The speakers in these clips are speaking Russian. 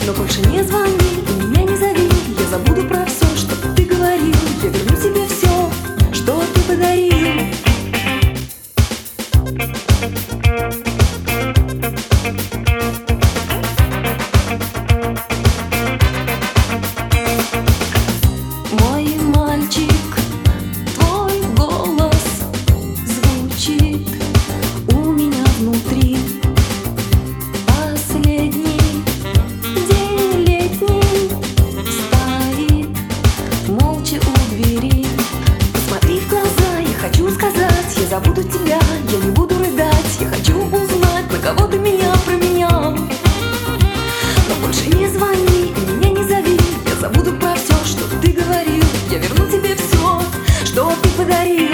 Но больше не звони и меня не зови. Я забуду про все, что ты говорил. Я верну тебе все, что ты подарил. Мой мальчик, твой голос звучит у меня внутри. Последний день летний стоит молча у двери. Посмотри в глаза, я хочу сказать, я забуду тебя, я не буду рыдать. Я хочу узнать, на кого ты меня променял. Но больше не звони и меня не зови. Я забуду про все, что ты говорил. Я верну тебе все, что ты подарил.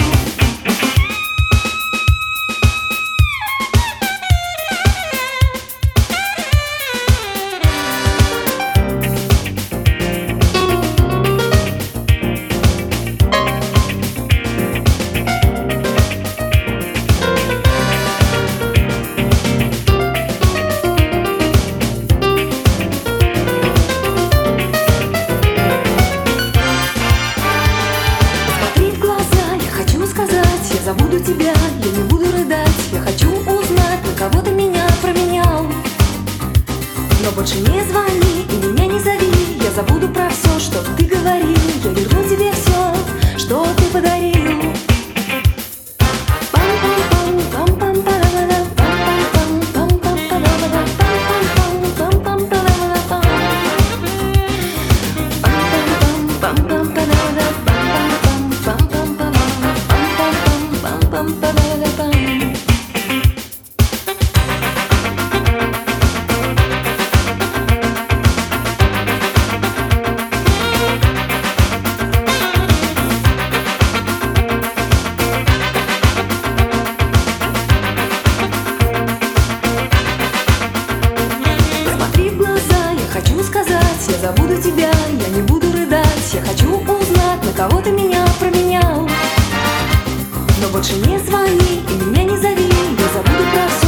Я забуду тебя, я не буду рыдать. Я хочу узнать, на кого ты меня променял. Но больше не звони и меня не зови. Я забуду про все, что ты говорил. Я верну тебе все, что ты подарил. Хочу сказать, я забуду тебя, я не буду рыдать. Я хочу узнать, на кого ты меня променял. Но больше не звони и меня не зови. Я забуду про все,